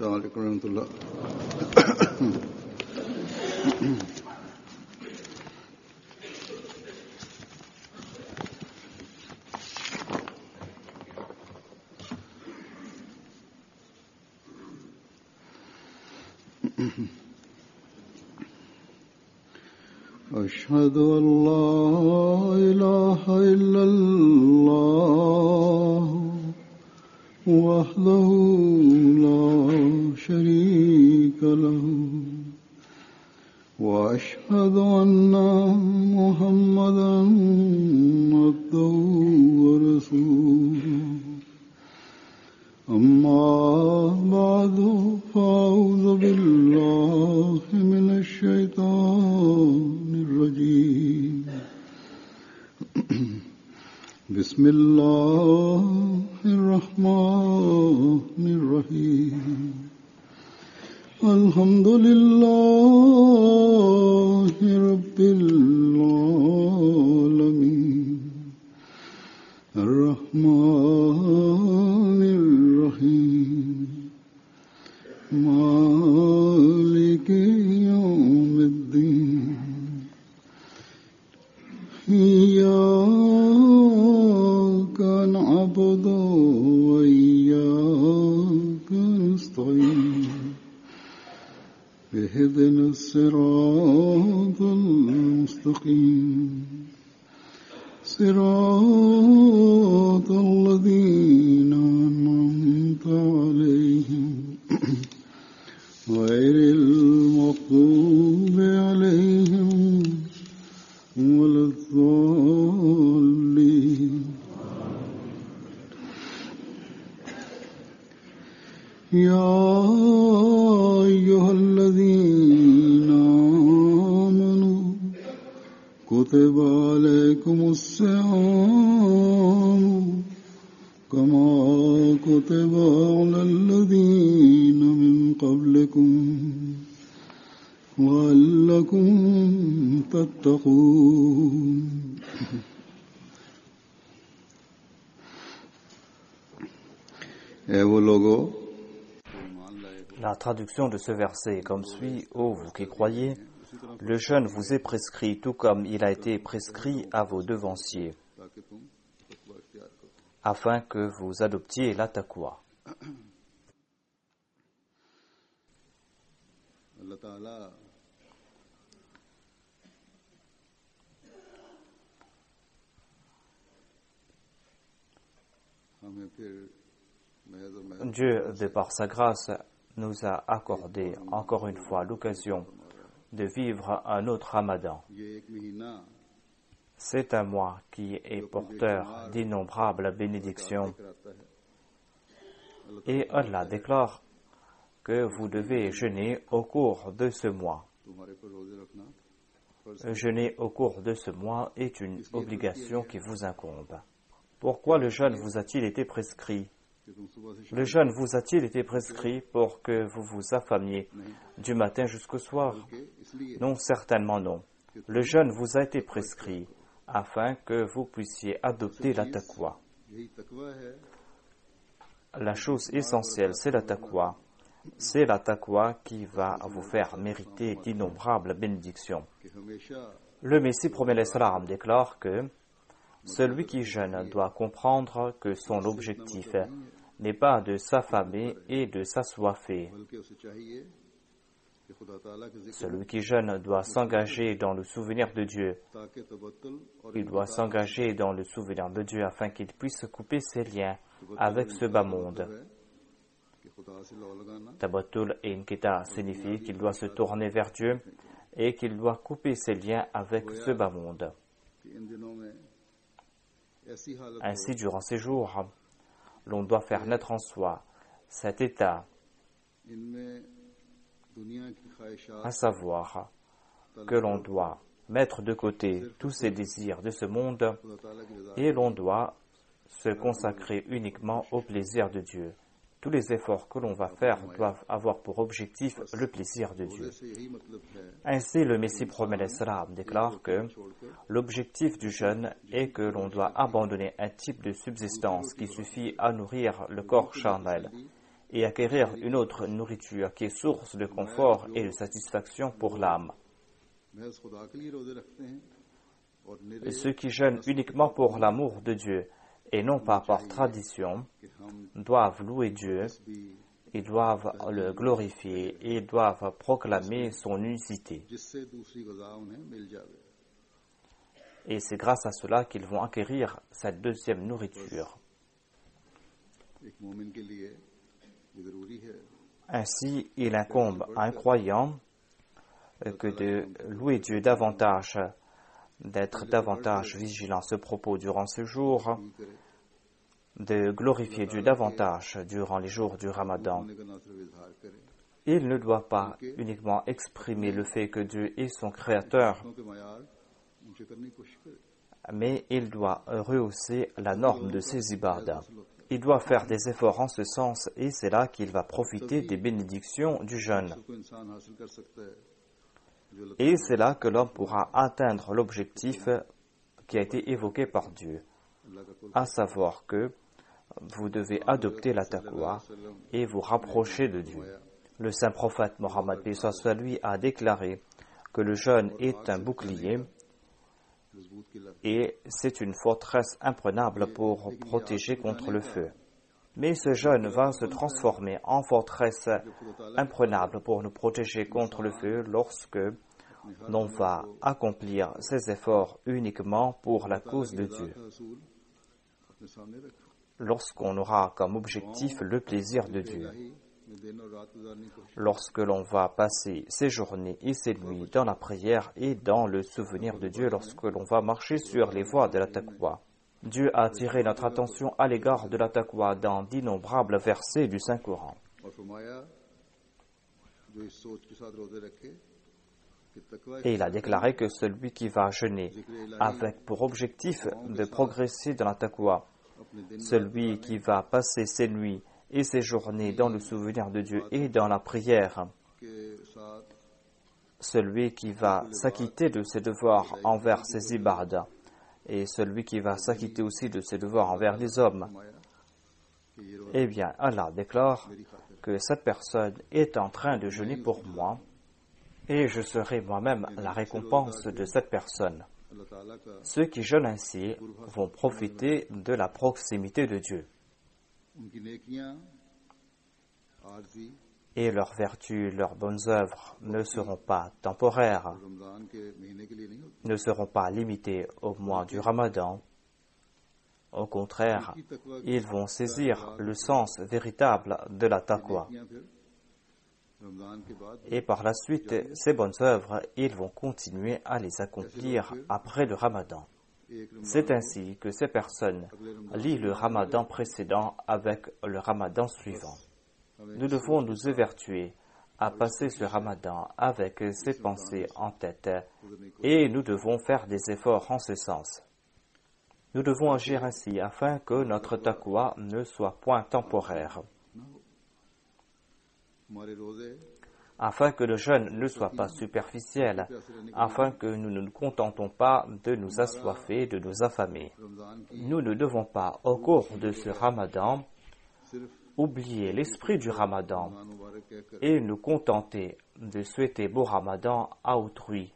السلام عليكم ورحمة الله. أشهد أن لا إله إلا الله وحده لا شريك له وأشهد أن محمدا عبده ورسوله أما بعد فأعوذ بالله من الشيطان الرجيم بسم الله الرحمن الرحيم الحمد لله رب العالمين الرحمن الرحيم مالك يوم الدين إياك نعبد وإياك نستعين اهدنا الصراط المستقيم صراط الذين أنعمت عليهم غير المغضوب عليهم ولا الضالين. يا أيها الذين آمنوا كتب عليكم الصيام كما كتب على الذين من قبلكم لعلكم تتقون. Et vous logo. La traduction de ce verset est comme suit: Ô vous qui croyez, le jeûne vous est prescrit tout comme il a été prescrit à vos devanciers, afin que vous adoptiez la taqwa. Dieu, de par sa grâce, nous a accordé encore une fois l'occasion de vivre un autre Ramadan. C'est un mois qui est porteur d'innombrables bénédictions. Et Allah déclare que vous devez jeûner au cours de ce mois. Jeûner au cours de ce mois est une obligation qui vous incombe. Pourquoi le jeûne vous a-t-il été prescrit? Le jeûne vous a-t-il été prescrit pour que vous vous affamiez du matin jusqu'au soir? Non, certainement non. Le jeûne vous a été prescrit afin que vous puissiez adopter la taqwa. La chose essentielle, c'est la taqwa. C'est la taqwa qui va vous faire mériter d'innombrables bénédictions. Le Messie promet l'Islam déclare que celui qui jeûne doit comprendre que son objectif n'est pas de s'affamer et de s'assoiffer. Celui qui jeûne doit s'engager dans le souvenir de Dieu. Il doit s'engager dans le souvenir de Dieu afin qu'il puisse couper ses liens avec ce bas monde. Tabattul et Inkita signifie qu'il doit se tourner vers Dieu et qu'il doit couper ses liens avec ce bas monde. Ainsi, durant ces jours, l'on doit faire naître en soi cet état, à savoir que l'on doit mettre de côté tous ces désirs de ce monde et l'on doit se consacrer uniquement au plaisir de Dieu. Tous les efforts que l'on va faire doivent avoir pour objectif le plaisir de Dieu. Ainsi, le Messie promet l'Islam déclare que l'objectif du jeûne est que l'on doit abandonner un type de subsistance qui suffit à nourrir le corps charnel et acquérir une autre nourriture qui est source de confort et de satisfaction pour l'âme. Et ceux qui jeûnent uniquement pour l'amour de Dieu et non pas par tradition doivent louer Dieu, ils doivent le glorifier et ils doivent proclamer son unicité. Et c'est grâce à cela qu'ils vont acquérir cette deuxième nourriture. Ainsi, il incombe à un croyant que de louer Dieu davantage, d'être davantage vigilant à ce propos durant ce jour, de glorifier Dieu davantage durant les jours du Ramadan. Il ne doit pas uniquement exprimer le fait que Dieu est son Créateur, mais il doit rehausser la norme de ses ibadah. Il doit faire des efforts en ce sens et c'est là qu'il va profiter des bénédictions du jeûne. Et c'est là que l'homme pourra atteindre l'objectif qui a été évoqué par Dieu, à savoir que vous devez adopter la taqwa et vous rapprocher de Dieu. Le saint prophète Mohammed lui a déclaré que le jeûne est un bouclier et c'est une forteresse imprenable pour protéger contre le feu. Mais ce jeûne va se transformer en forteresse imprenable pour nous protéger contre le feu lorsque l'on va accomplir ces efforts uniquement pour la cause de Dieu. Lorsqu'on aura comme objectif le plaisir de Dieu. Lorsque l'on va passer ses journées et ses nuits dans la prière et dans le souvenir de Dieu, lorsque l'on va marcher sur les voies de la taqwa. Dieu a attiré notre attention à l'égard de la taqwa dans d'innombrables versets du Saint-Coran. Et il a déclaré que celui qui va jeûner avec pour objectif de progresser dans la taqwa, celui qui va passer ses nuits et ses journées dans le souvenir de Dieu et dans la prière, celui qui va s'acquitter de ses devoirs envers ses ibadah et celui qui va s'acquitter aussi de ses devoirs envers les hommes, eh bien Allah déclare que cette personne est en train de jeûner pour moi et je serai moi-même la récompense de cette personne. Ceux qui jeûnent ainsi vont profiter de la proximité de Dieu. Et leurs vertus, leurs bonnes œuvres ne seront pas temporaires, ne seront pas limitées au mois du Ramadan. Au contraire, ils vont saisir le sens véritable de la taqwa. Et par la suite, ces bonnes œuvres, ils vont continuer à les accomplir après le Ramadan. C'est ainsi que ces personnes lient le Ramadan précédent avec le Ramadan suivant. Nous devons nous évertuer à passer ce Ramadan avec ces pensées en tête et nous devons faire des efforts en ce sens. Nous devons agir ainsi afin que notre taqwa ne soit point temporaire, afin que le jeûne ne soit pas superficiel, afin que nous ne nous contentons pas de nous assoiffer, de nous affamer. Nous ne devons pas, au cours de ce Ramadan, oublier l'esprit du Ramadan et nous contenter de souhaiter beau Ramadan à autrui.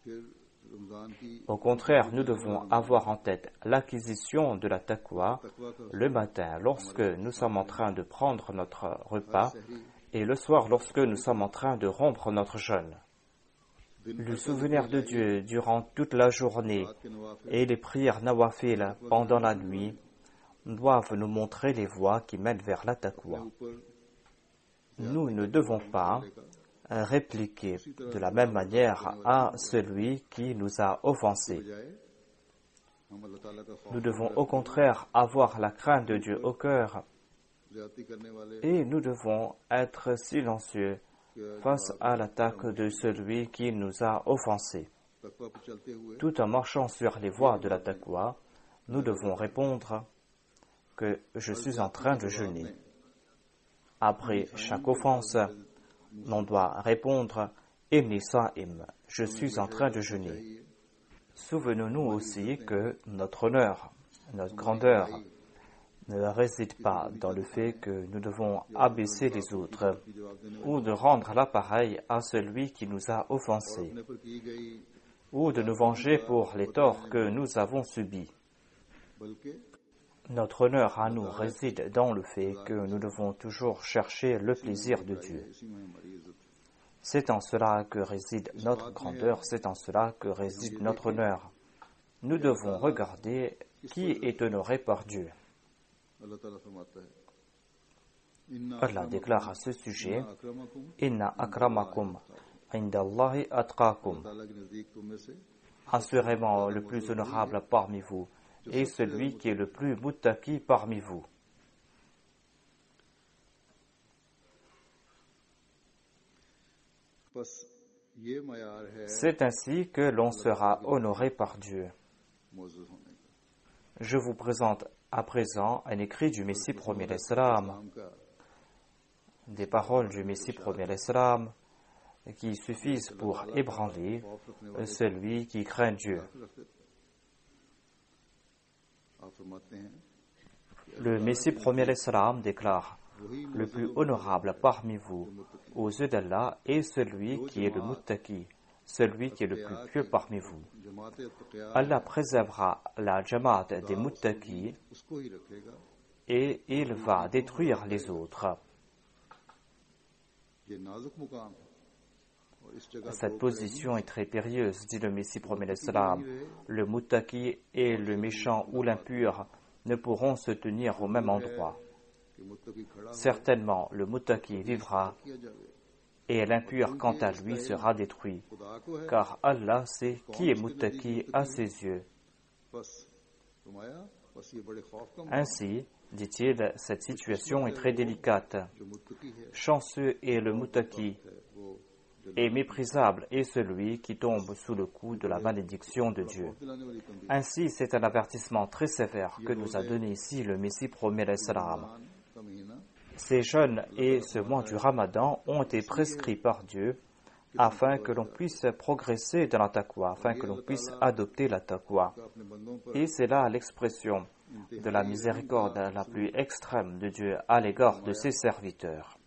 Au contraire, nous devons avoir en tête l'acquisition de la taqwa le matin lorsque nous sommes en train de prendre notre repas et le soir lorsque nous sommes en train de rompre notre jeûne. Le souvenir de Dieu durant toute la journée et les prières nawafil pendant la nuit doivent nous montrer les voies qui mènent vers la taqwa. Nous ne devons pas répliquer de la même manière à celui qui nous a offensés. Nous devons au contraire avoir la crainte de Dieu au cœur et nous devons être silencieux face à l'attaque de celui qui nous a offensés. Tout en marchant sur les voies de la taqwa, nous devons répondre que je suis en train de jeûner. Après chaque offense, l'on doit répondre « Inni sa'im » je suis en train de jeûner. Souvenons-nous aussi que notre honneur, notre grandeur ne réside pas dans le fait que nous devons abaisser les autres ou de rendre l'appareil à celui qui nous a offensés ou de nous venger pour les torts que nous avons subis. Notre honneur à nous réside dans le fait que nous devons toujours chercher le plaisir de Dieu. C'est en cela que réside notre grandeur, c'est en cela que réside notre honneur. Nous devons regarder qui est honoré par Dieu. Allah déclare à ce sujet, « Inna akramakum indallahi atqakum » Assurément, le plus honorable parmi vous est celui qui est le plus muttaqi parmi vous. C'est ainsi que l'on sera honoré par Dieu. Je vous présente à présent un écrit du Messie premier l'Islam, des paroles du Messie premier l'Islam qui suffisent pour ébranler celui qui craint Dieu. Le Messie premier l'Islam déclare « Le plus honorable parmi vous aux yeux d'Allah est celui qui est le muttaqi, celui qui est le plus pieux parmi vous. Allah préservera la jamaat des muttaqis et il va détruire les autres. » Cette position est très périlleuse, dit le Messie premier l'Islam. Le muttaqi et le méchant ou l'impur ne pourront se tenir au même endroit. Certainement, le muttaqi vivra et l'impur, quant à lui, sera détruit, car Allah sait qui est muttaqi à ses yeux. Ainsi, dit-il, cette situation est très délicate. Chanceux est le muttaqi, et méprisable est celui qui tombe sous le coup de la malédiction de Dieu. Ainsi, c'est un avertissement très sévère que nous a donné ici le Messie premier l'Islam. Ces jeûnes et ce mois du Ramadan ont été prescrits par Dieu afin que l'on puisse progresser dans la taqwa, afin que l'on puisse adopter la taqwa. Et c'est là l'expression de la miséricorde la plus extrême de Dieu à l'égard de ses serviteurs.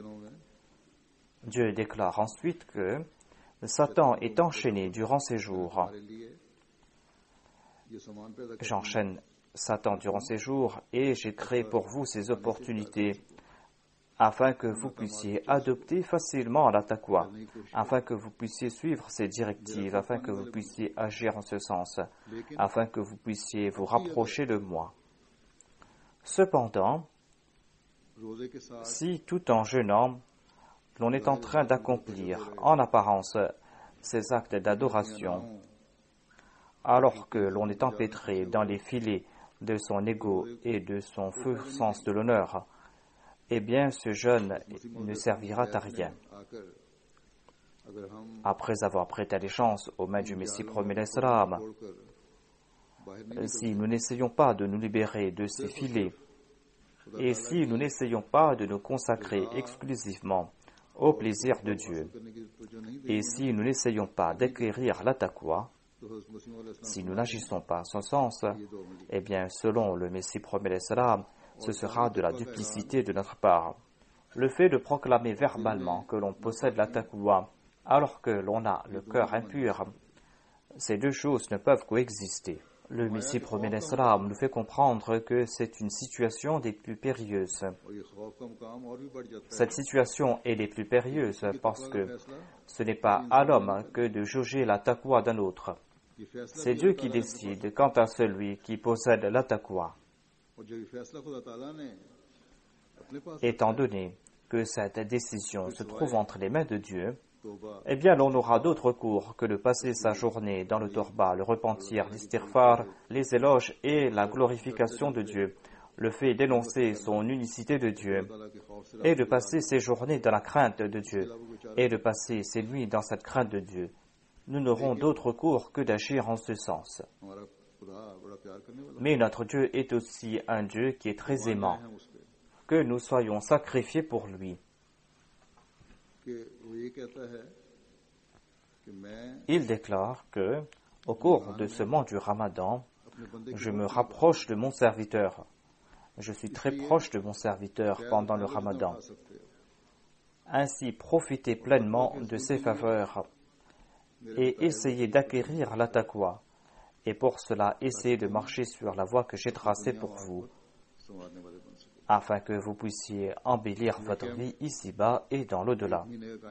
Dieu déclare ensuite que Satan est enchaîné durant ces jours. J'enchaîne Satan durant ces jours et j'ai créé pour vous ces opportunités afin que vous puissiez adopter facilement la taqwa, afin que vous puissiez suivre ces directives, afin que vous puissiez agir en ce sens, afin que vous puissiez vous rapprocher de moi. Cependant, si tout en jeûnant, l'on est en train d'accomplir en apparence ces actes d'adoration, alors que l'on est empêtré dans les filets de son ego et de son feu sens de l'honneur, eh bien ce jeûne ne servira à rien. Après avoir prêté allégeance aux mains du Messie premier l'Islam, si nous n'essayons pas de nous libérer de ces filets, et si nous n'essayons pas de nous consacrer exclusivement au plaisir de Dieu, et si nous n'essayons pas d'acquérir la taqwa, si nous n'agissons pas en ce sens, eh bien, selon le Messie premier l'Islam, ce sera de la duplicité de notre part. Le fait de proclamer verbalement que l'on possède la taqwa alors que l'on a le cœur impur, ces deux choses ne peuvent coexister. Le Messie premier l'Islam nous fait comprendre que c'est une situation des plus périlleuses. Cette situation est des plus périlleuses parce que ce n'est pas à l'homme que de jauger la taqwa d'un autre. C'est Dieu qui décide quant à celui qui possède la taqwa. Étant donné que cette décision se trouve entre les mains de Dieu, eh bien l'on n'aura d'autre cours que de passer sa journée dans le torba, le repentir, l'istighfar, les éloges et la glorification de Dieu, le fait d'énoncer son unicité de Dieu, et de passer ses journées dans la crainte de Dieu, et de passer ses nuits dans cette crainte de Dieu. Nous n'aurons d'autre cours que d'agir en ce sens. Mais notre Dieu est aussi un Dieu qui est très aimant, que nous soyons sacrifiés pour lui. Il déclare que, au cours de ce mois du Ramadan, je me rapproche de mon serviteur. je suis très proche de mon serviteur pendant le Ramadan. Ainsi, profitez pleinement de ces faveurs et essayez d'acquérir la taqwa. Et pour cela, essayez de marcher sur la voie que j'ai tracée pour vous, afin que vous puissiez embellir votre vie ici-bas et dans l'au-delà.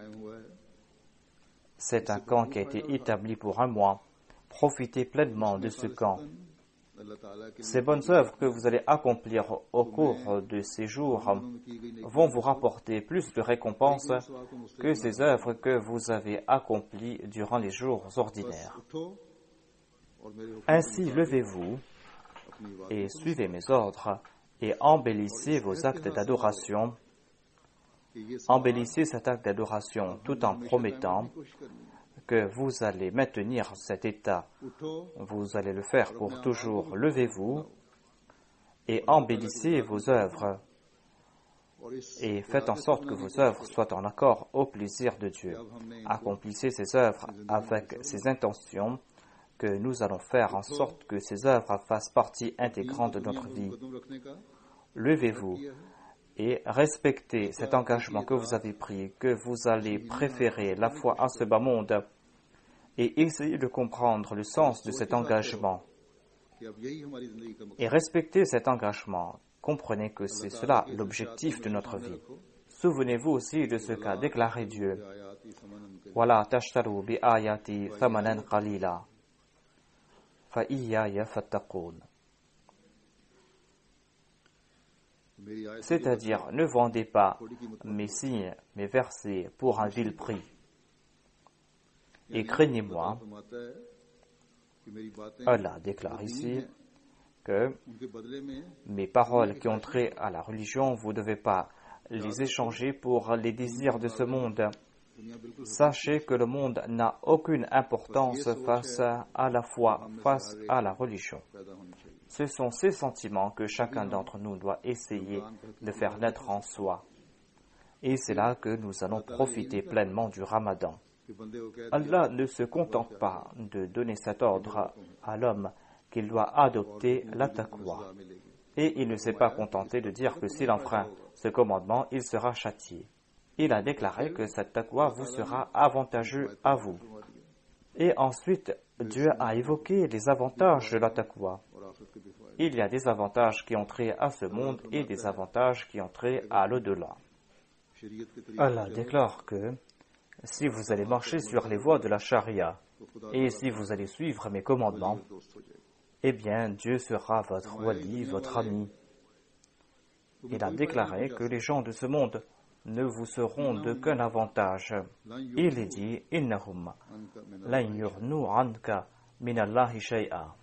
C'est un camp qui a été établi pour un mois. Profitez pleinement de ce camp. Ces bonnes œuvres que vous allez accomplir au cours de ces jours vont vous rapporter plus de récompenses que ces œuvres que vous avez accomplies durant les jours ordinaires. Ainsi, levez-vous et suivez mes ordres et embellissez vos actes d'adoration. Embellissez cet acte d'adoration tout en promettant que vous allez maintenir cet état. Vous allez le faire pour toujours. Levez-vous et embellissez vos œuvres et faites en sorte que vos œuvres soient en accord au plaisir de Dieu. Accomplissez ces œuvres avec ces intentions que nous allons faire en sorte que ces œuvres fassent partie intégrante de notre vie. Levez-vous et respectez cet engagement que vous avez pris, que vous allez préférer la foi à ce bas monde, et essayez de comprendre le sens de cet engagement. Et respectez cet engagement. Comprenez que c'est cela l'objectif de notre vie. Souvenez-vous aussi de ce qu'a déclaré Dieu. وَلَا تَشْتَرُوا بِآيَاتِي ثَمَنًا قَلِيلًا فَإِيَّايَ فَاتَّقُونَ. C'est-à-dire, ne vendez pas mes signes, mes versets pour un vil prix. Et craignez-moi. Allah déclare ici que mes paroles qui ont trait à la religion, vous ne devez pas les échanger pour les désirs de ce monde. Sachez que le monde n'a aucune importance face à la foi, face à la religion. Ce sont ces sentiments que chacun d'entre nous doit essayer de faire naître en soi. Et c'est là que nous allons profiter pleinement du Ramadan. Allah ne se contente pas de donner cet ordre à l'homme qu'il doit adopter la taqwa. Et il ne s'est pas contenté de dire que s'il enfreint ce commandement, il sera châtié. Il a déclaré que cette taqwa vous sera avantageux à vous. Et ensuite, Dieu a évoqué les avantages de la taqwa. Il y a des avantages qui ont trait à ce monde et des avantages qui ont trait à l'au-delà. Allah déclare que si vous allez marcher sur les voies de la charia et si vous allez suivre mes commandements, eh bien Dieu sera votre wali, votre ami. Il a déclaré que les gens de ce monde ne vous seront d'aucun avantage. Il est dit innahum lan yurnu anka min Allahi shay'a.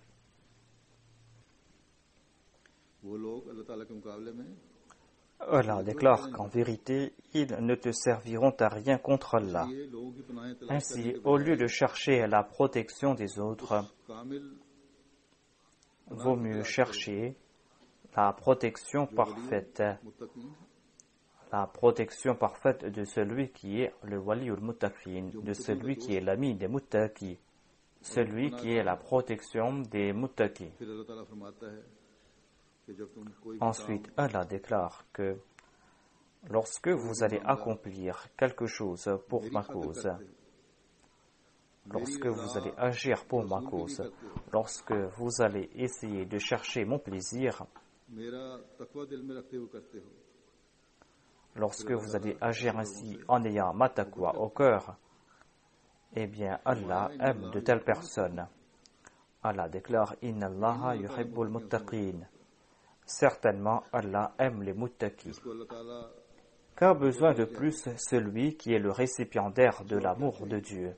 Allah déclare qu'en vérité, ils ne te serviront à rien contre Allah. Ainsi, au lieu de chercher la protection des autres, vaut mieux chercher la protection parfaite de celui qui est le waliul muttaqin, de celui qui est l'ami des muttaqis, celui qui est la protection des muttaqis. Ensuite, Allah déclare que lorsque vous allez accomplir quelque chose pour ma cause, lorsque vous allez agir pour ma cause, lorsque vous allez essayer de chercher mon plaisir, lorsque vous allez agir ainsi en ayant ma taqwa au cœur, eh bien Allah aime de telles personnes. Allah déclare « Inna Allaha yuhibbul muttaqin » Certainement, Allah aime les muttaqis. Qu'a besoin de plus celui qui est le récipiendaire de l'amour de Dieu?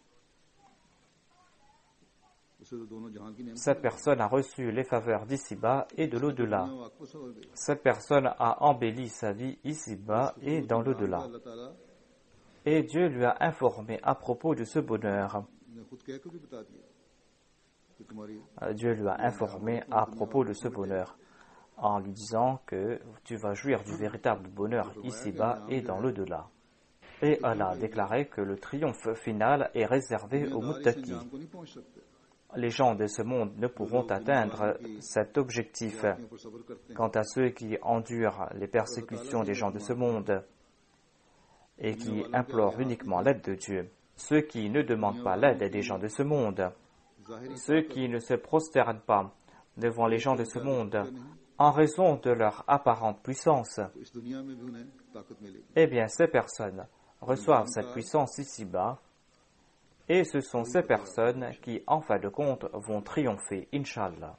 Cette personne a reçu les faveurs d'ici-bas et de l'au-delà. Cette personne a embelli sa vie ici-bas et dans l'au-delà. Et Dieu lui a informé à propos de ce bonheur. Dieu lui a informé à propos de ce bonheur, en lui disant que tu vas jouir du véritable bonheur ici-bas et dans l'au-delà. Et Allah a déclaré que le triomphe final est réservé aux muttaqis. les gens de ce monde ne pourront atteindre cet objectif. Quant à ceux qui endurent les persécutions des gens de ce monde et qui implorent uniquement l'aide de Dieu, ceux qui ne demandent pas l'aide des gens de ce monde, ceux qui ne se prosternent pas devant les gens de ce monde en raison de leur apparente puissance, eh bien ces personnes reçoivent cette puissance ici-bas et ce sont ces personnes qui, en fin de compte, vont triompher, Inch'Allah.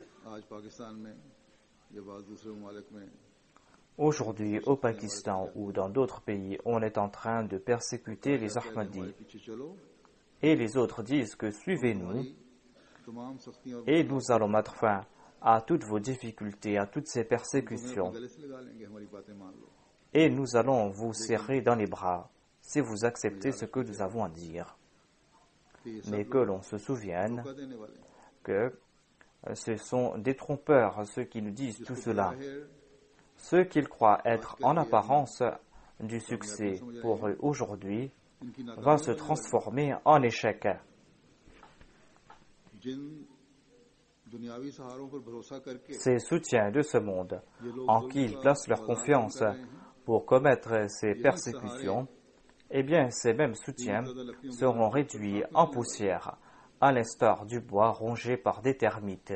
Aujourd'hui, au Pakistan ou dans d'autres pays, on est en train de persécuter les Ahmadis. Et les autres disent que suivez-nous et nous allons mettre fin à toutes vos difficultés, à toutes ces persécutions. Et nous allons vous serrer dans les bras si vous acceptez ce que nous avons à dire. Mais que l'on se souvienne que ce sont des trompeurs, ceux qui nous disent tout cela. Ce qu'ils croient être en apparence du succès pour eux aujourd'hui va se transformer en échec. Ces soutiens de ce monde, en qui ils placent leur confiance pour commettre ces persécutions, eh bien ces mêmes soutiens seront réduits en poussière, à l'instar du bois rongé par des termites.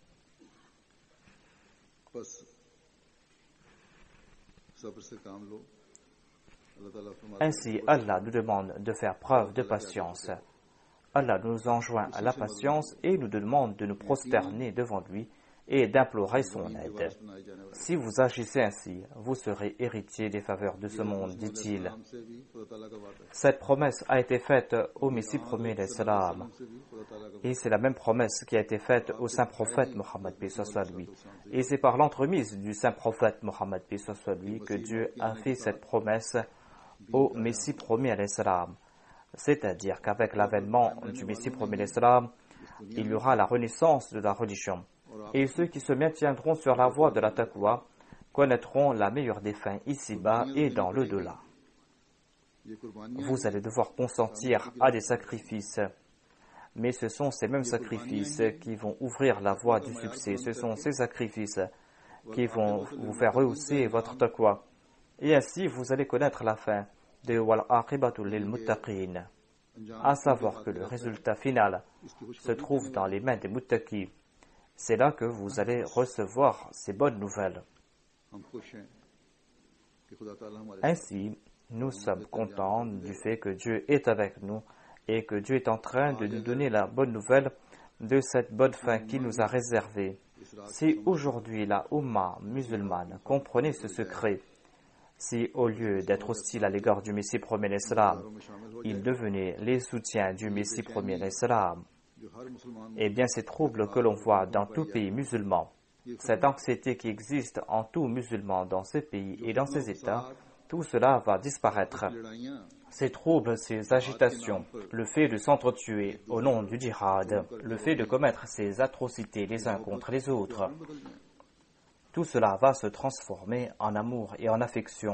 Ainsi, Allah nous demande de faire preuve de patience. Allah nous enjoint à la patience et nous demande de nous prosterner devant lui et d'implorer son aide. Si vous agissez ainsi, vous serez héritier des faveurs de ce monde, dit-il. Cette promesse a été faite au Messie premier d'Islam. Et c'est la même promesse qui a été faite au saint prophète Mohammed lui. Et c'est par l'entremise du saint prophète Mohammed lui que Dieu a fait cette promesse au Messie premier d'Islam. C'est-à-dire qu'avec l'avènement du Messie premier d'Islam, il y aura la renaissance de la religion. Et ceux qui se maintiendront sur la voie de la taqwa connaîtront la meilleure des fins ici-bas et dans l'au-delà. Vous allez devoir consentir à des sacrifices, mais ce sont ces mêmes sacrifices qui vont ouvrir la voie du succès. Ce sont ces sacrifices qui vont vous faire rehausser votre taqwa. Et ainsi, vous allez connaître la fin de wal aqibatu lil muttaqin, à savoir que le résultat final se trouve dans les mains des muttaqis. C'est là que vous allez recevoir ces bonnes nouvelles. Ainsi, nous sommes contents du fait que Dieu est avec nous et que Dieu est en train de nous donner la bonne nouvelle de cette bonne fin qu'il nous a réservée. Si aujourd'hui la Ummah musulmane comprenait ce secret, si au lieu d'être hostile à l'égard du Messie premier d'Islam, il devenait les soutiens du Messie premier d'Islam, eh bien ces troubles que l'on voit dans tout pays musulman, cette anxiété qui existe en tout musulman dans ces pays et dans ces États, tout cela va disparaître. Ces troubles, ces agitations, le fait de s'entretuer au nom du djihad, le fait de commettre ces atrocités les uns contre les autres, tout cela va se transformer en amour et en affection.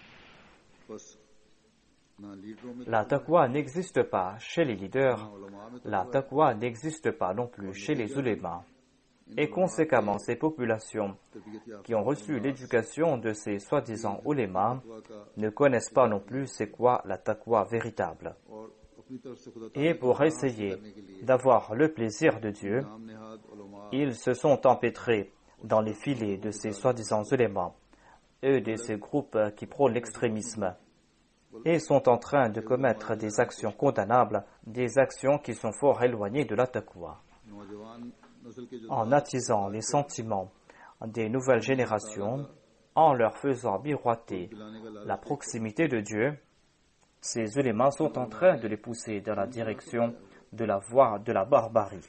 La taqwa n'existe pas chez les leaders, la taqwa n'existe pas non plus chez les ulémas. Et conséquemment, ces populations qui ont reçu l'éducation de ces soi-disant ulémas ne connaissent pas non plus c'est quoi la taqwa véritable. Et pour essayer d'avoir le plaisir de Dieu, ils se sont empêtrés dans les filets de ces soi-disant ulémas, eux de ces groupes qui prônent l'extrémisme, et sont en train de commettre des actions condamnables, des actions qui sont fort éloignées de la taqwa. En attisant les sentiments des nouvelles générations, en leur faisant miroiter la proximité de Dieu, ces ulémas sont en train de les pousser dans la direction de la voie de la barbarie.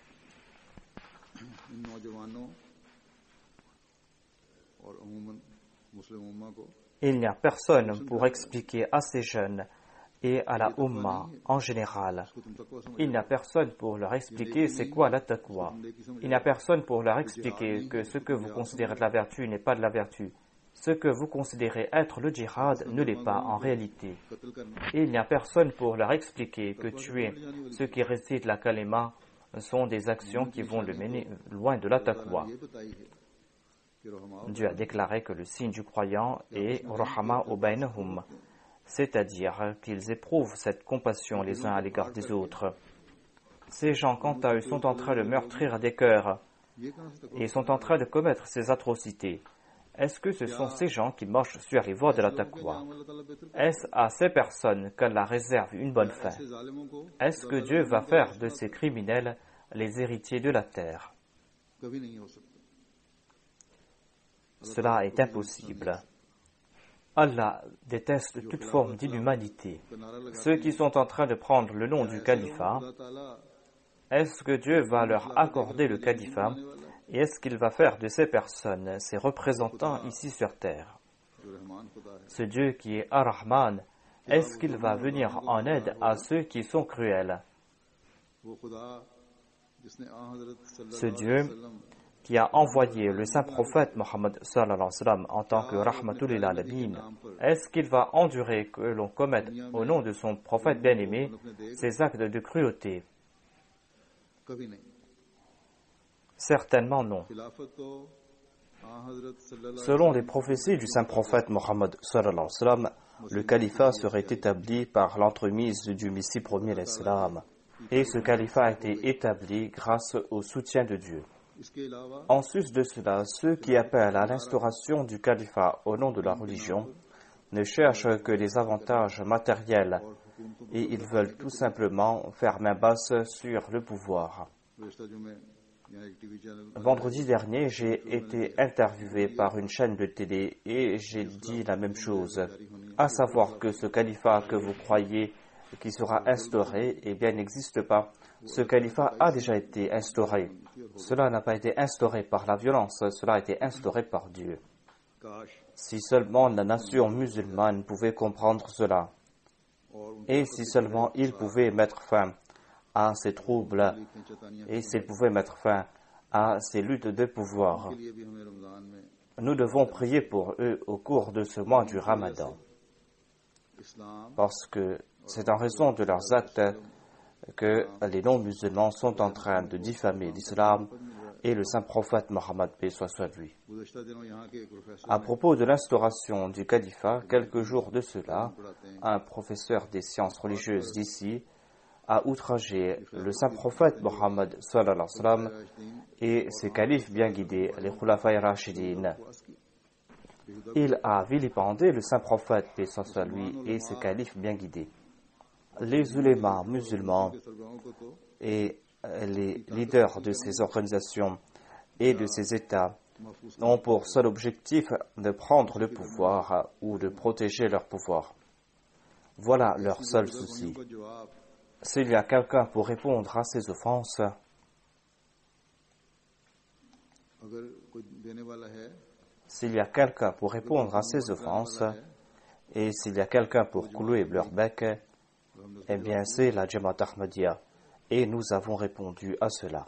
Il n'y a personne pour expliquer à ces jeunes et à la Ummah en général. Il n'y a personne pour leur expliquer c'est quoi la taqwa. Il n'y a personne pour leur expliquer que ce que vous considérez de la vertu n'est pas de la vertu. Ce que vous considérez être le djihad ne l'est pas en réalité. Et il n'y a personne pour leur expliquer que tuer ceux qui récitent la kalima sont des actions qui vont le mener loin de la taqwa. Dieu a déclaré que le signe du croyant est Rahama ou bainahum, c'est-à-dire qu'ils éprouvent cette compassion les uns à l'égard des autres. Ces gens, quant à eux, sont en train de meurtrir des cœurs et sont en train de commettre ces atrocités. Est-ce que ce sont ces gens qui marchent sur les voies de la taqwa? Est-ce à ces personnes qu'Allah réserve une bonne fin? Est-ce que Dieu va faire de ces criminels les héritiers de la terre? Cela est impossible. Allah déteste toute forme d'inhumanité. Ceux qui sont en train de prendre le nom du califat, est-ce que Dieu va leur accorder le califat et est-ce qu'il va faire de ces personnes ses représentants ici sur terre? Ce Dieu qui est Ar-Rahman, est-ce qu'il va venir en aide à ceux qui sont cruels? Ce Dieu qui a envoyé le saint prophète Mohammed sallallahu alayhi wa sallam en tant que Rahmatul lil Alamin, est-ce qu'il va endurer que l'on commette au nom de son prophète bien-aimé ces actes de cruauté? Certainement non. Selon les prophéties du saint prophète Mohammed sallallahu alayhi wa sallam, le califat serait établi par l'entremise du Messie premier l'Islam. Et ce califat a été établi grâce au soutien de Dieu. En sus de cela, ceux qui appellent à l'instauration du califat au nom de la religion ne cherchent que des avantages matériels et ils veulent tout simplement faire main basse sur le pouvoir. Vendredi dernier, j'ai été interviewé par une chaîne de télé et j'ai dit la même chose, à savoir que ce califat que vous croyez qui sera instauré, eh bien, n'existe pas. Ce califat a déjà été instauré. Cela n'a pas été instauré par la violence, cela a été instauré par Dieu. Si seulement la nation musulmane pouvait comprendre cela, et si seulement il pouvait mettre fin à ces troubles, et s'il pouvait mettre fin à ces luttes de pouvoir. Nous devons prier pour eux au cours de ce mois du Ramadan, parce que c'est en raison de leurs actes que les non-musulmans sont en train de diffamer l'islam et le saint prophète Mohammed paix soit sur lui. À propos de l'instauration du califat, quelques jours de cela, un professeur des sciences religieuses d'ici a outragé le saint prophète Mohammed sallallahu alayhi wa sallam et ses califes bien guidés, les Khulafaï Rashidin. Il a vilipendé le saint prophète paix soit sur lui et ses califes bien guidés. Les ulémas musulmans et les leaders de ces organisations et de ces États ont pour seul objectif de prendre le pouvoir ou de protéger leur pouvoir. Voilà leur seul souci. S'il y a quelqu'un pour répondre à ces offenses, et s'il y a quelqu'un pour clouer leur bec, eh bien c'est la Jamaat Ahmadiyya. Et nous avons répondu à cela.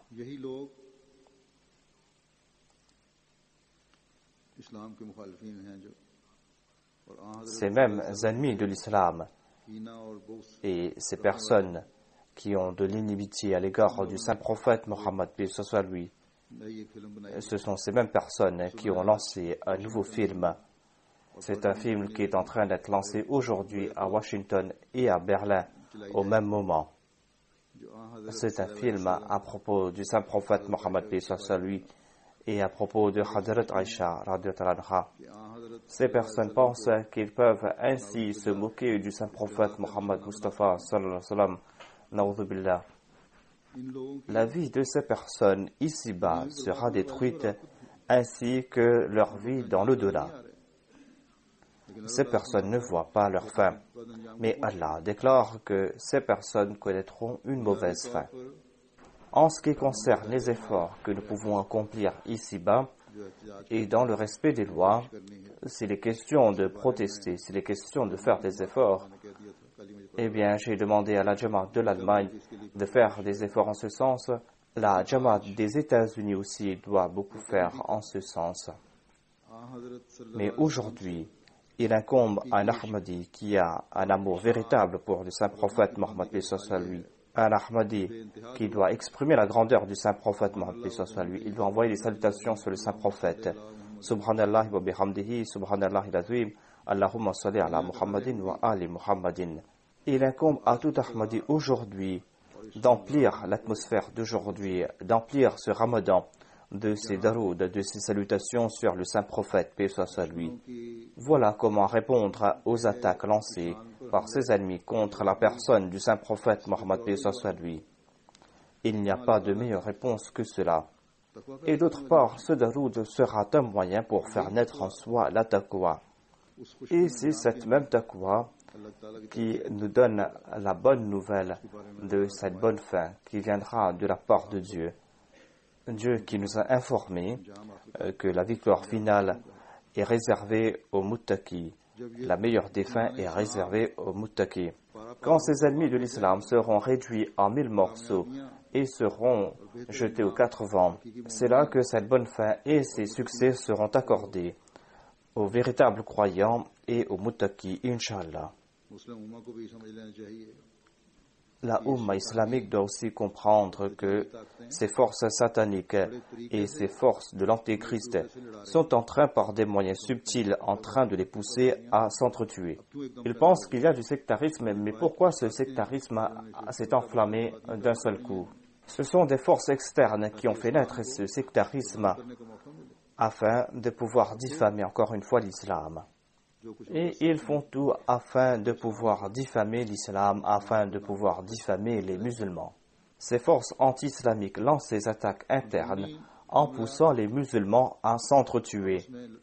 Ces mêmes ennemis de l'islam et ces personnes qui ont de l'inimitié à l'égard du saint prophète Mohammed paix soit lui, ce sont ces mêmes personnes qui ont lancé un nouveau film. C'est un film qui est en train d'être lancé aujourd'hui à Washington et à Berlin au même moment. C'est un film à propos du saint prophète Mohammed paix soit sur lui et à propos de Hadrat Aïcha radhiyallahu anha. Ces personnes pensent qu'ils peuvent ainsi se moquer du saint prophète Mohammed Mustafa sallallahu alayhi wa sallam. Na'udhu billah. La vie de ces personnes ici-bas sera détruite ainsi que leur vie dans l'au-delà. Ces personnes ne voient pas leur fin, mais Allah déclare que ces personnes connaîtront une mauvaise fin. En ce qui concerne les efforts que nous pouvons accomplir ici-bas et dans le respect des lois, s'il est question de protester, s'il est question de faire des efforts, eh bien, j'ai demandé à la Jamaat de l'Allemagne de faire des efforts en ce sens. La Jamaat des États-Unis aussi doit beaucoup faire en ce sens. Mais aujourd'hui, il incombe à un Ahmadi qui a un amour véritable pour le saint prophète Mohammed paix soit sur lui un Ahmadi qui doit exprimer la grandeur du saint prophète Mohammed paix soit sur lui, il doit envoyer des salutations sur le saint prophète. Subhanallah wa bihamdihi, subhanallah al-azim, Allahumma salli ala Muhammadin wa ali Muhammadin. Il incombe à tout Ahmadi aujourd'hui d'emplir l'atmosphère d'aujourd'hui, d'emplir ce ramadan de ces darouds, de ces salutations sur le saint prophète, paix soit sur lui. Voilà comment répondre aux attaques lancées par ses ennemis contre la personne du saint prophète Mohammed, paix soit sur lui. Il n'y a pas de meilleure réponse que cela. Et d'autre part, ce daroud sera un moyen pour faire naître en soi la taqwa. Et c'est cette même taqwa qui nous donne la bonne nouvelle de cette bonne fin qui viendra de la part de Dieu. Dieu qui nous a informé que la victoire finale est réservée aux muttaqis. La meilleure des fins est réservée aux muttaqis. Quand ces ennemis de l'islam seront réduits en 1000 morceaux et seront jetés aux 4 vents, c'est là que cette bonne fin et ses succès seront accordés aux véritables croyants et aux muttaqis, Inch'Allah. La Ummah islamique doit aussi comprendre que ces forces sataniques et ces forces de l'Antéchrist sont en train, par des moyens subtils, en train de les pousser à s'entretuer. Ils pensent qu'il y a du sectarisme, mais pourquoi ce sectarisme s'est enflammé d'un seul coup? Ce sont des forces externes qui ont fait naître ce sectarisme afin de pouvoir diffamer encore une fois l'islam. Et ils font tout afin de pouvoir diffamer l'islam, afin de pouvoir diffamer les musulmans. Ces forces anti-islamiques lancent ces attaques internes en poussant les musulmans à s'entretuer.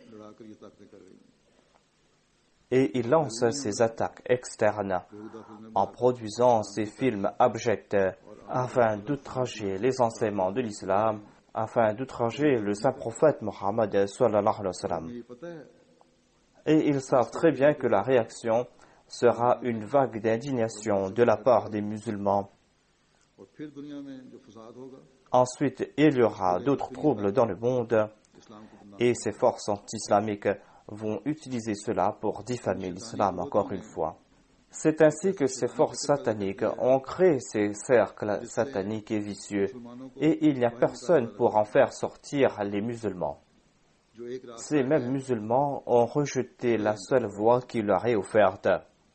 Et ils lancent ces attaques externes en produisant ces films abjects afin d'outrager les enseignements de l'islam, afin d'outrager le saint prophète Mohammed sallallahu alayhi wa sallam. Et ils savent très bien que la réaction sera une vague d'indignation de la part des musulmans. Ensuite, il y aura d'autres troubles dans le monde et ces forces anti-islamiques vont utiliser cela pour diffamer l'islam encore une fois. C'est ainsi que ces forces sataniques ont créé ces cercles sataniques et vicieux et il n'y a personne pour en faire sortir les musulmans. Ces mêmes musulmans ont rejeté la seule voie qui leur est offerte.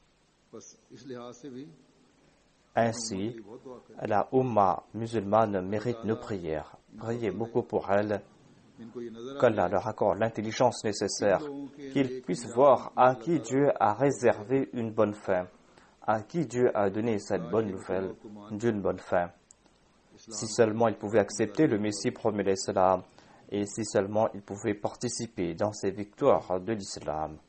Ainsi, la Ummah musulmane mérite nos prières. Priez beaucoup pour elle, qu'Allah leur accorde l'intelligence nécessaire, qu'ils puissent voir à qui Dieu a réservé une bonne fin, à qui Dieu a donné cette bonne nouvelle d'une bonne fin. Si seulement ils pouvaient accepter le Messie promis l'Islam, et si seulement ils pouvaient participer dans ces victoires de l'islam.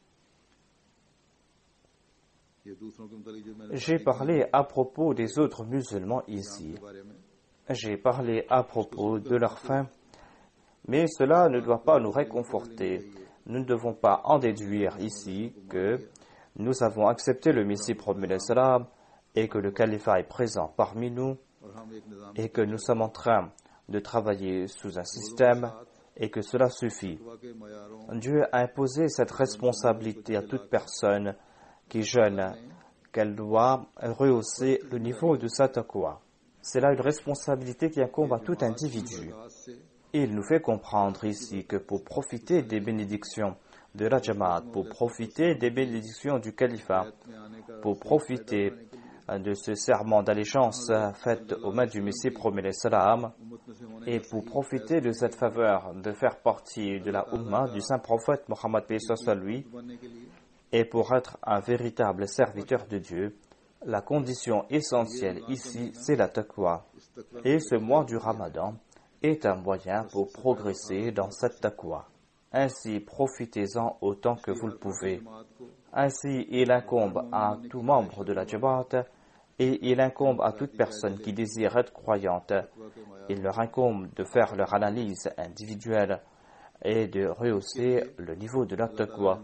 J'ai parlé à propos des autres musulmans ici. J'ai parlé à propos de leur fin, mais cela ne doit pas nous réconforter. Nous ne devons pas en déduire ici que nous avons accepté le Messie promis l'Islam et que le califat est présent parmi nous et que nous sommes en train de travailler sous un système et que cela suffit. Dieu a imposé cette responsabilité à toute personne qui jeûne, qu'elle doit rehausser le niveau de sa taqwa. C'est là une responsabilité qui incombe à tout individu. Il nous fait comprendre ici que pour profiter des bénédictions de la Jamaat, pour profiter des bénédictions du califat, pour profiter de ce serment d'allégeance fait aux mains du Messie promis l'Islam, et pour profiter de cette faveur de faire partie de la Ummah du saint prophète Mohammed paix soit sur lui, et pour être un véritable serviteur de Dieu, la condition essentielle ici, c'est la taqwa. Et ce mois du Ramadan est un moyen pour progresser dans cette taqwa. Ainsi, profitez-en autant que vous le pouvez. Ainsi, il incombe à tout membre de la Jamaat et il incombe à toute personne qui désire être croyante. Il leur incombe de faire leur analyse individuelle et de rehausser le niveau de la taqwa.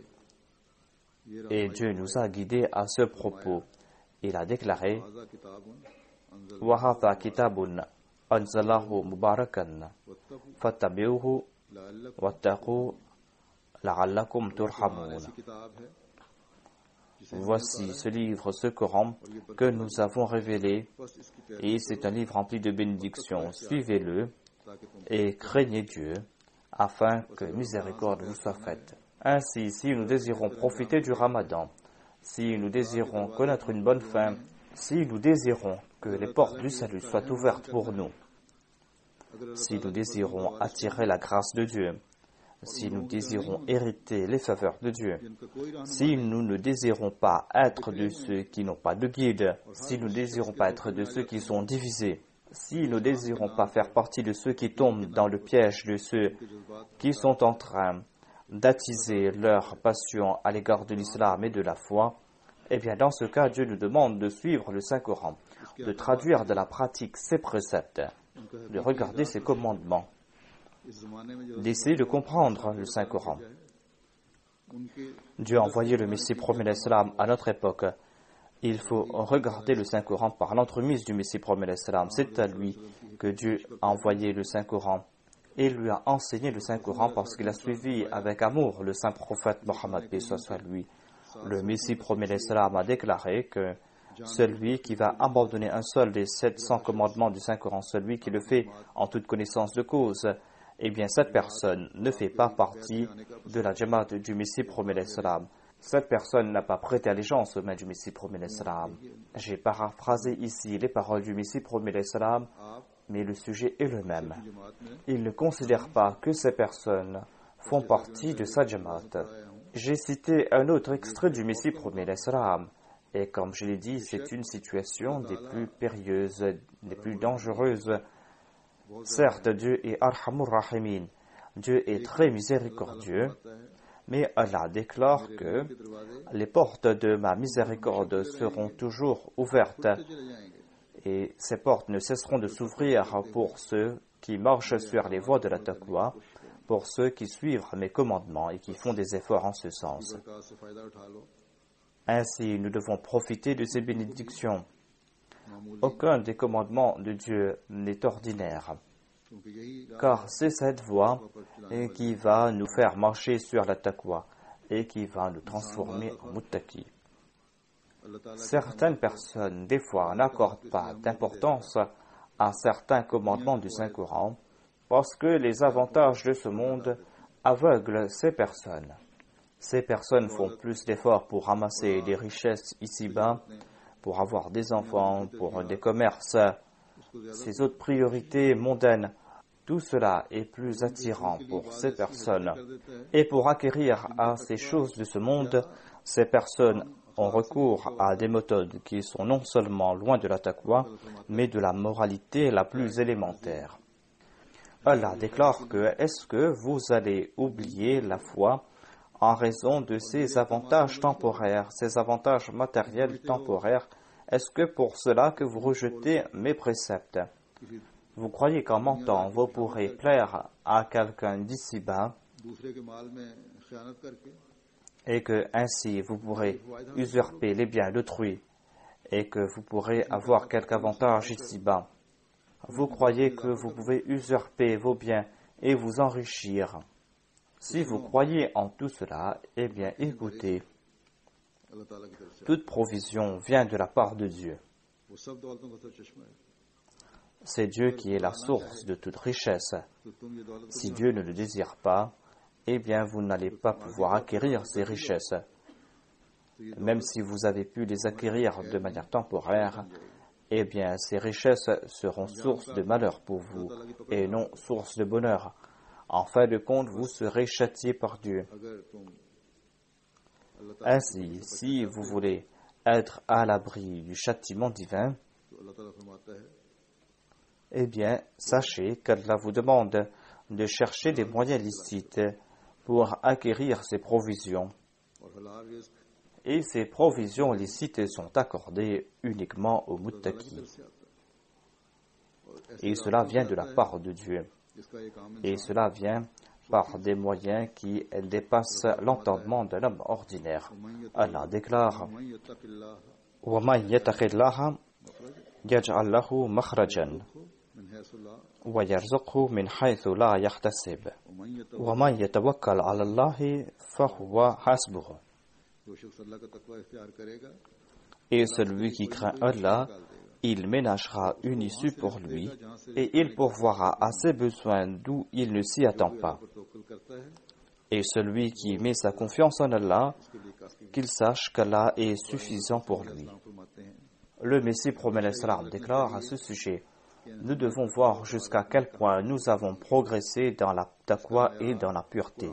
Et Dieu nous a guidés à ce propos. Il a déclaré « Wahata kitabun anzalahu mubarakan fattabi'uhu wattaqu la'allakum turhamun » voici ce livre, ce Coran que nous avons révélé, et c'est un livre rempli de bénédictions. Suivez-le et craignez Dieu, afin que miséricorde vous soit faite. Ainsi, si nous désirons profiter du Ramadan, si nous désirons connaître une bonne fin, si nous désirons que les portes du salut soient ouvertes pour nous, si nous désirons attirer la grâce de Dieu, si nous désirons hériter les faveurs de Dieu, si nous ne désirons pas être de ceux qui n'ont pas de guide, si nous ne désirons pas être de ceux qui sont divisés, si nous ne désirons pas faire partie de ceux qui tombent dans le piège de ceux qui sont en train d'attiser leur passion à l'égard de l'islam et de la foi, eh bien dans ce cas, Dieu nous demande de suivre le Saint-Coran, de traduire de la pratique ses préceptes, de regarder ses commandements, d'essayer de comprendre le Saint-Coran. Dieu a envoyé le Messie promet l'Islam à notre époque. Il faut regarder le Saint-Coran par l'entremise du Messie promet l'Islam. C'est à lui que Dieu a envoyé le Saint-Coran et lui a enseigné le Saint-Coran parce qu'il a suivi avec amour le saint prophète Mohammed, paix soit lui. Le Messie promet l'Islam a déclaré que celui qui va abandonner un seul des 700 commandements du Saint-Coran, celui qui le fait en toute connaissance de cause, eh bien cette personne ne fait pas partie de la Jamaat du Messie promet l'Islam. Cette personne n'a pas prêté allégeance aux mains du Messie promet l'Islam. J'ai paraphrasé ici les paroles du Messie promet l'Islam, mais le sujet est le même. Il ne considère pas que ces personnes font partie de sa Jamaat. J'ai cité un autre extrait du Messie promet l'Islam. Et comme je l'ai dit, c'est une situation des plus périlleuses, des plus dangereuses. Certes, Dieu est Arhamur Rahimin. Dieu est très miséricordieux. Mais Allah déclare que les portes de ma miséricorde seront toujours ouvertes. Et ces portes ne cesseront de s'ouvrir pour ceux qui marchent sur les voies de la taqwa, pour ceux qui suivent mes commandements et qui font des efforts en ce sens. Ainsi, nous devons profiter de ces bénédictions. Aucun des commandements de Dieu n'est ordinaire, car c'est cette voie qui va nous faire marcher sur la taqwa et qui va nous transformer en muttaqi. Certaines personnes, des fois, n'accordent pas d'importance à certains commandements du Saint-Coran parce que les avantages de ce monde aveuglent ces personnes. Ces personnes font plus d'efforts pour ramasser des richesses ici-bas, pour avoir des enfants, pour des commerces, ces autres priorités mondaines. Tout cela est plus attirant pour ces personnes. Et pour acquérir à ces choses de ce monde, ces personnes ont recours à des méthodes qui sont non seulement loin de la taqwa, mais de la moralité la plus élémentaire. Allah déclare que est-ce que vous allez oublier la foi en raison de ces avantages temporaires, ces avantages matériels temporaires? Est-ce que pour cela que vous rejetez mes préceptes? Vous croyez qu'en mentant, vous pourrez plaire à quelqu'un d'ici-bas et que ainsi vous pourrez usurper les biens d'autrui et que vous pourrez avoir quelque avantage ici-bas? Vous croyez que vous pouvez usurper vos biens et vous enrichir? Si vous croyez en tout cela, eh bien écoutez, toute provision vient de la part de Dieu. C'est Dieu qui est la source de toute richesse. Si Dieu ne le désire pas, eh bien vous n'allez pas pouvoir acquérir ces richesses. Même si vous avez pu les acquérir de manière temporaire, eh bien ces richesses seront source de malheur pour vous et non source de bonheur. En fin de compte, vous serez châtié par Dieu. Ainsi, si vous voulez être à l'abri du châtiment divin, eh bien, sachez qu'Allah vous demande de chercher des moyens licites pour acquérir ces provisions. Et ces provisions licites sont accordées uniquement aux muttaqis. Et cela vient de la part de Dieu. Et cela vient par des moyens qui dépassent l'entendement d'un homme ordinaire. Allah déclare وَمَنْ يَتَقِ اللَّهَ يَجْعَلْ لَهُ مَخْرَجًا وَيَرْزُقْهُ مِنْ حَيْثُ لَا يَحْتَسِبُ وَمَنْ يَتَوَكَّلْ عَلَى اللَّهِ فَهُوَ حَسْبُهُ. Et celui qui craint Allah, il ménagera une issue pour lui et il pourvoira à ses besoins d'où il ne s'y attend pas. Et celui qui met sa confiance en Allah, qu'il sache qu'Allah est suffisant pour lui. Le Messie promet l'Islam déclare à ce sujet: nous devons voir jusqu'à quel point nous avons progressé dans la taqwa et dans la pureté.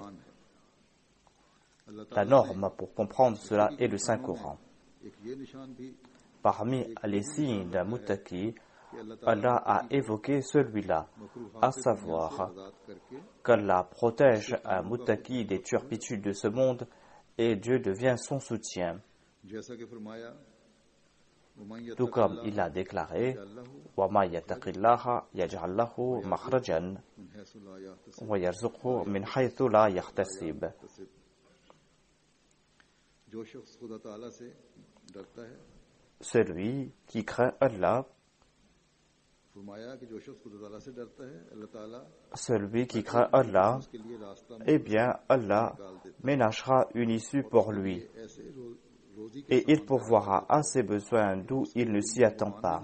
La norme pour comprendre cela est le Saint-Coran. Parmi les signes d'un muttaqi, Allah a évoqué celui-là, à savoir qu'Allah protège un muttaqi des turpitudes de ce monde et Dieu devient son soutien. Tout comme il a déclaré: وَمَا يَتَّقِ اللَّهَ يَجْعَلْ لَهُ مَخْرَجًا وَيَرْزُقْهُ مِنْ حَيْثُ لَا يَحْتَسِبُ. Celui qui craint Allah, eh bien Allah ménagera une issue pour lui et il pourvoira à ses besoins d'où il ne s'y attend pas.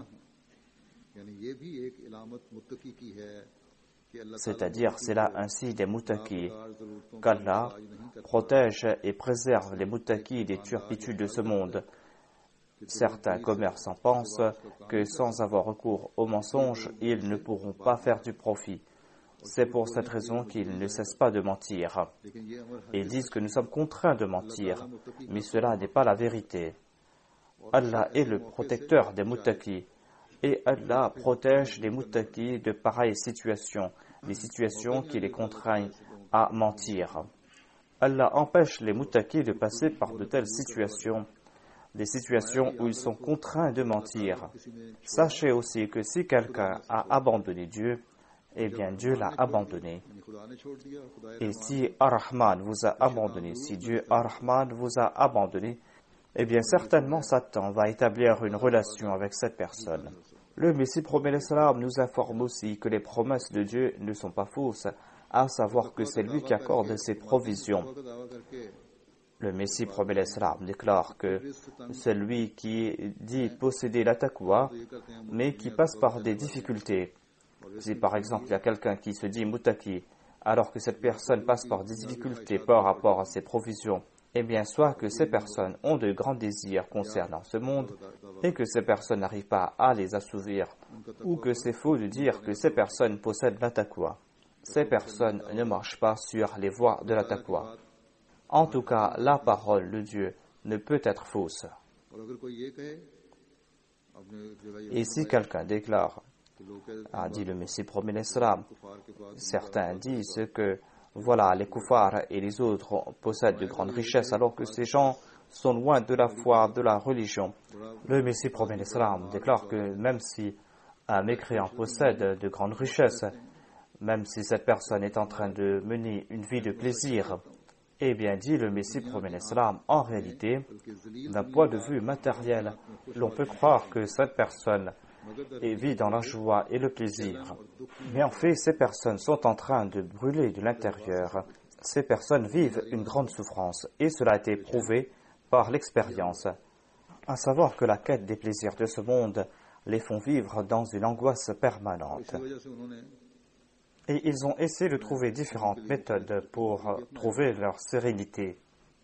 C'est-à-dire, c'est là ainsi des muttaqis, qu'Allah protège et préserve les muttaqis des turpitudes de ce monde. Certains commerçants pensent que sans avoir recours au mensonge, ils ne pourront pas faire du profit. C'est pour cette raison qu'ils ne cessent pas de mentir. Ils disent que nous sommes contraints de mentir, mais cela n'est pas la vérité. Allah est le protecteur des muttaqis, et Allah protège les muttaqis de pareilles situations, des situations qui les contraignent à mentir. Allah empêche les muttaqis de passer par de telles situations, des situations où ils sont contraints de mentir. Sachez aussi que si quelqu'un a abandonné Dieu, eh bien Dieu l'a abandonné. Et si Ar-Rahman vous a abandonné, si Dieu Ar-Rahman vous a abandonné, eh bien certainement Satan va établir une relation avec cette personne. Le Messie promet l'Islam nous informe aussi que les promesses de Dieu ne sont pas fausses, à savoir que c'est lui qui accorde ses provisions. Le Messie promet l'Islam déclare que celui qui dit posséder la taqwa, mais qui passe par des difficultés. Si par exemple il y a quelqu'un qui se dit muttaqi, alors que cette personne passe par des difficultés par rapport à ses provisions, eh bien soit que ces personnes ont de grands désirs concernant ce monde et que ces personnes n'arrivent pas à les assouvir, ou que c'est faux de dire que ces personnes possèdent la taqwa. Ces personnes ne marchent pas sur les voies de la taqwa. En tout cas, la parole de Dieu ne peut être fausse. Et si quelqu'un déclare, a dit le Messie promet l'Islam, certains disent que voilà, les koufars et les autres possèdent de grandes richesses alors que ces gens sont loin de la foi, de la religion. Le Messie promet l'Islam déclare que même si un mécréant possède de grandes richesses, même si cette personne est en train de mener une vie de plaisir, eh bien, dit le Messie promet l'Islam, en réalité, d'un point de vue matériel, l'on peut croire que cette personne vit dans la joie et le plaisir. Mais en fait, ces personnes sont en train de brûler de l'intérieur. Ces personnes vivent une grande souffrance et cela a été prouvé par l'expérience. À savoir que la quête des plaisirs de ce monde les font vivre dans une angoisse permanente. Et ils ont essayé de trouver différentes méthodes pour trouver leur sérénité.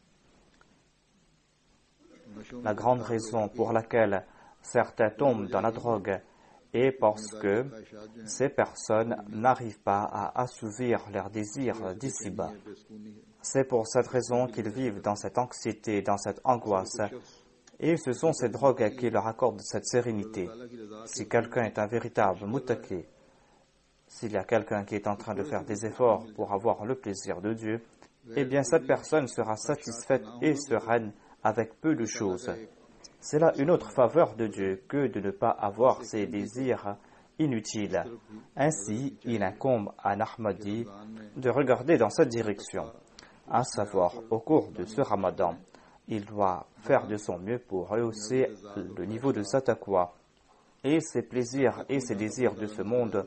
La grande raison pour laquelle certains tombent dans la drogue est parce que ces personnes n'arrivent pas à assouvir leurs désirs d'ici-bas. C'est pour cette raison qu'ils vivent dans cette anxiété, dans cette angoisse. Et ce sont ces drogues qui leur accordent cette sérénité. Si quelqu'un est un véritable muttaqi, s'il y a quelqu'un qui est en train de faire des efforts pour avoir le plaisir de Dieu, eh bien cette personne sera satisfaite et sereine avec peu de choses. C'est là une autre faveur de Dieu que de ne pas avoir ses désirs inutiles. Ainsi, il incombe à un Ahmadi de regarder dans cette direction, à savoir, au cours de ce Ramadan, il doit faire de son mieux pour rehausser le niveau de sa taqwa. Et ses plaisirs et ses désirs de ce monde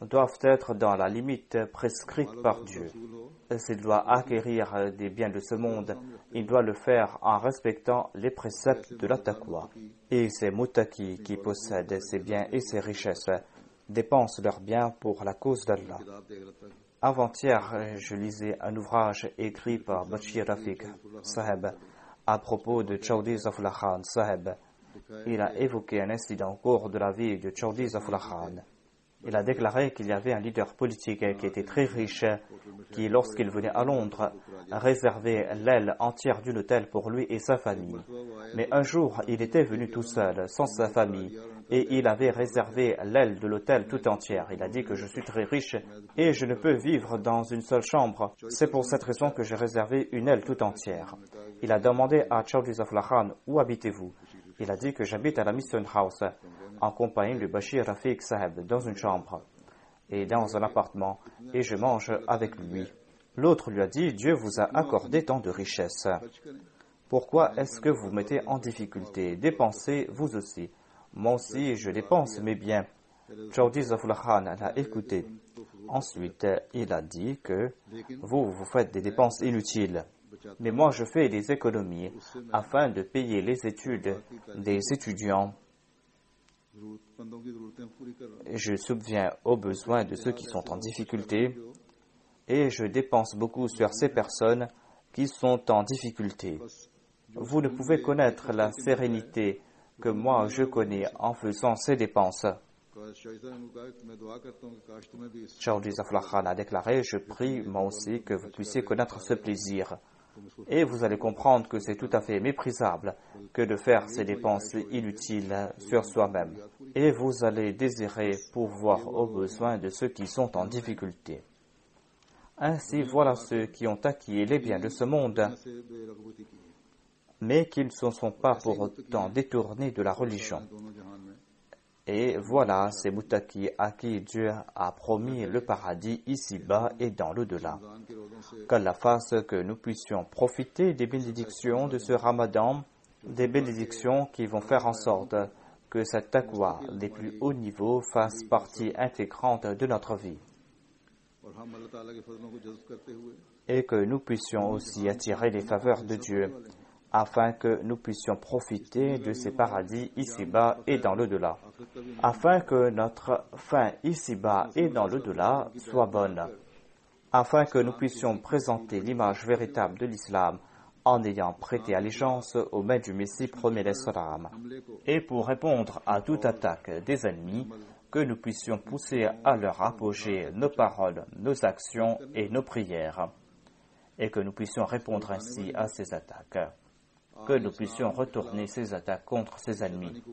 doivent être dans la limite prescrite par Dieu. S'il doit acquérir des biens de ce monde, il doit le faire en respectant les préceptes de la taqwa. Et ces muttaqis qui possèdent ces biens et ces richesses dépensent leurs biens pour la cause d'Allah. Avant-hier, je lisais un ouvrage écrit par Bashir Rafiq Saheb à propos de Chaudhry Zafrullah Khan Saheb. Il a évoqué un incident au cours de la vie de Chaudhry Zafrullah Khan. Il a déclaré qu'il y avait un leader politique qui était très riche, qui, lorsqu'il venait à Londres, réservait l'aile entière d'un hôtel pour lui et sa famille. Mais un jour, il était venu tout seul, sans sa famille, et il avait réservé l'aile de l'hôtel tout entière. Il a dit que je suis très riche et je ne peux vivre dans une seule chambre. C'est pour cette raison que j'ai réservé une aile tout entière. Il a demandé à Chaudhry Zafrullah Khan, où habitez-vous? Il a dit que j'habite à la Mission House, en compagnie de Bashir Rafiq Saheb, dans une chambre et dans un appartement, et je mange avec lui. L'autre lui a dit, Dieu vous a accordé tant de richesses. Pourquoi est-ce que vous mettez en difficulté? Dépensez vous aussi. Moi aussi, je dépense mes biens. Chaudhry Zafrullah Khan l'a écouté. Ensuite, il a dit que vous faites des dépenses inutiles. Mais moi, je fais des économies afin de payer les études des étudiants. Je subviens aux besoins de ceux qui sont en difficulté et je dépense beaucoup sur ces personnes qui sont en difficulté. Vous ne pouvez connaître la sérénité que moi je connais en faisant ces dépenses. Chaudhry Zafrullah Khan a déclaré, je prie moi aussi que vous puissiez connaître ce plaisir. Et vous allez comprendre que c'est tout à fait méprisable que de faire ces dépenses inutiles sur soi-même. Et vous allez désirer pourvoir aux besoins de ceux qui sont en difficulté. Ainsi, voilà ceux qui ont acquis les biens de ce monde, mais qui ne se sont pas pour autant détournés de la religion. Et voilà ces muttaqis à qui Dieu a promis le paradis ici-bas et dans l'au-delà. Qu'Allah fasse que nous puissions profiter des bénédictions de ce Ramadan, des bénédictions qui vont faire en sorte que cette taqwa des plus hauts niveaux fasse partie intégrante de notre vie. Et que nous puissions aussi attirer les faveurs de Dieu, afin que nous puissions profiter de ces paradis ici-bas et dans l'au-delà, afin que notre fin ici-bas et dans l'au-delà soit bonne, afin que nous puissions présenter l'image véritable de l'islam en ayant prêté allégeance au maître du Messie premier l'Islam, et pour répondre à toute attaque des ennemis, que nous puissions pousser à leur apogée nos paroles, nos actions et nos prières, et que nous puissions répondre ainsi à ces attaques. Que nous puissions retourner ces attaques contre ces ennemis.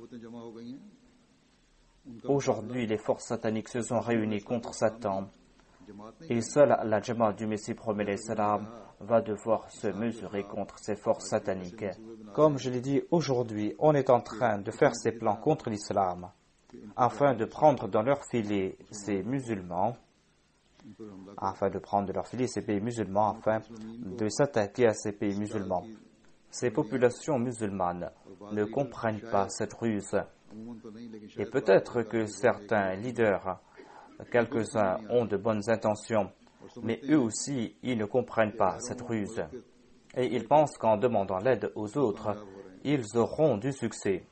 Aujourd'hui, les forces sataniques se sont réunies contre Satan et seule la Jamaat du Messie promet l'Islam va devoir se mesurer contre ces forces sataniques. Comme je l'ai dit, aujourd'hui, on est en train de faire ces plans contre l'islam afin de prendre dans leur filet ces musulmans, afin de prendre de leur filet ces pays musulmans, afin de s'attaquer à ces pays musulmans. Ces populations musulmanes ne comprennent pas cette ruse. Et peut-être que certains leaders, quelques-uns, ont de bonnes intentions, mais eux aussi, ils ne comprennent pas cette ruse. Et ils pensent qu'en demandant l'aide aux autres, ils auront du succès.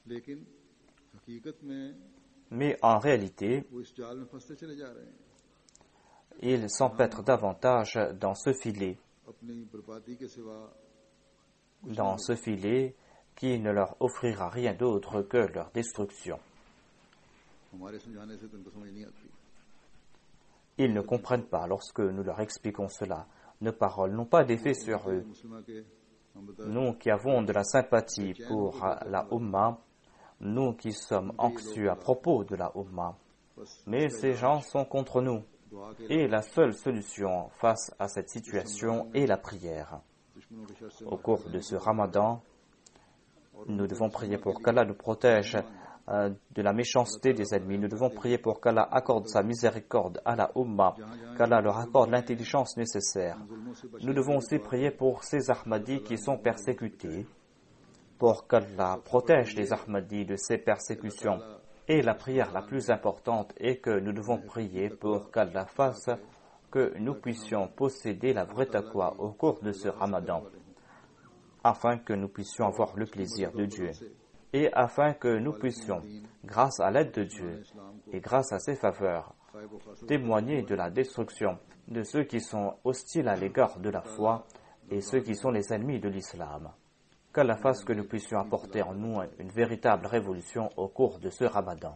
Mais en réalité, ils s'empêtrent davantage dans ce filet qui ne leur offrira rien d'autre que leur destruction. Ils ne comprennent pas lorsque nous leur expliquons cela. Nos paroles n'ont pas d'effet sur eux. Nous qui avons de la sympathie pour la Ummah, nous qui sommes anxieux à propos de la Ummah, mais ces gens sont contre nous. Et la seule solution face à cette situation est la prière. Au cours de ce Ramadan, nous devons prier pour qu'Allah nous protège de la méchanceté des ennemis. Nous devons prier pour qu'Allah accorde sa miséricorde à la Ummah, qu'Allah leur accorde l'intelligence nécessaire. Nous devons aussi prier pour ces Ahmadis qui sont persécutés, pour qu'Allah protège les Ahmadis de ces persécutions. Et la prière la plus importante est que nous devons prier pour qu'Allah fasse que nous puissions posséder la vraie taqwa au cours de ce Ramadan, afin que nous puissions avoir le plaisir de Dieu, et afin que nous puissions, grâce à l'aide de Dieu et grâce à ses faveurs, témoigner de la destruction de ceux qui sont hostiles à l'égard de la foi et ceux qui sont les ennemis de l'islam. Qu'Allah fasse que nous puissions apporter en nous une véritable révolution au cours de ce Ramadan.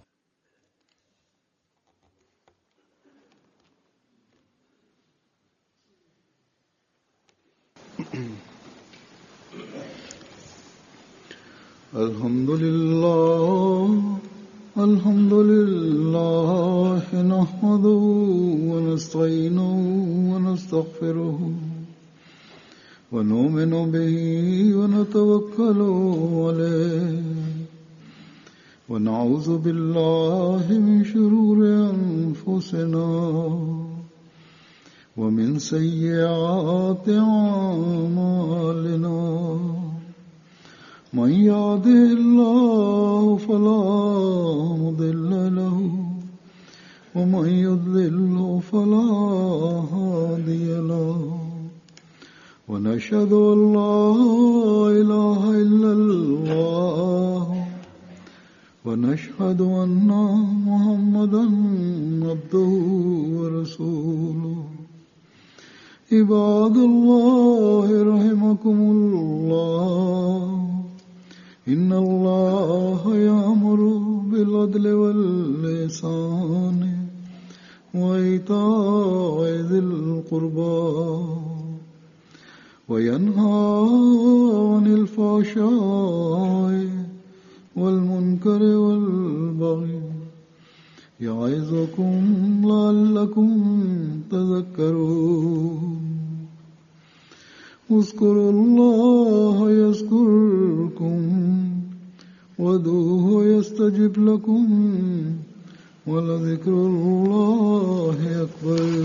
Alhamdulillah, nahmaduhu wa nasta'inuhu wa nastaghfiruhu wa nu'minu bihi wa natawakkalu alayhi wa na'udhu billahi min shururi anfusina wa min sayyi'ati a'malina. من يهده الله فلا مضل له ومن يضلل فلا هادي له ونشهد أن لا إله إلا الله ونشهد أن محمدا عبده ورسوله عباد الله رحمكم الله إن الله يأمر بالعدل والإحسان وإيتاء ذي القربى وينهى عن الفحشاء والمنكر والبغي يعظكم لعلكم تذكرون اذكروا الله يذكركم وادعوه يستجب لكم ولذكر الله أكبر.